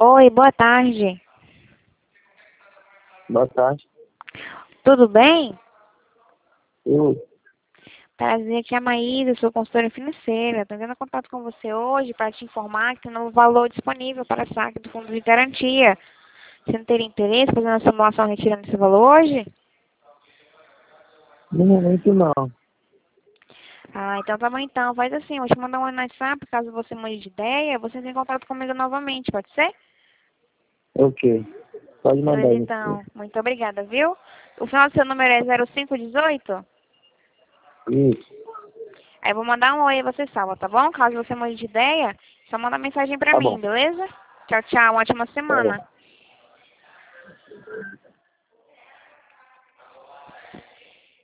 Oi, boa tarde. Boa tarde. Tudo bem? Eu, Prazer, aqui é a Maíra, sou consultora financeira. Estou entrando em contato com você hoje para te informar que tem um novo valor disponível para saque do fundo de garantia. Você não teria interesse em fazer uma simulação retirando esse valor hoje? no momento, não. Ah, então tá bom então. Faz assim, eu vou te mandar um WhatsApp, caso você mude de ideia, você entre em contato comigo novamente, pode ser? Ok. Pode mandar Beleza, aí. então. Muito obrigada, viu? O final do seu número é 0518? Isso. Aí eu vou mandar um oi e você salva, tá bom? Caso você mude de ideia, só manda mensagem pra Tá mim, bom. beleza? Tchau, tchau. Uma ótima Tá bom. semana.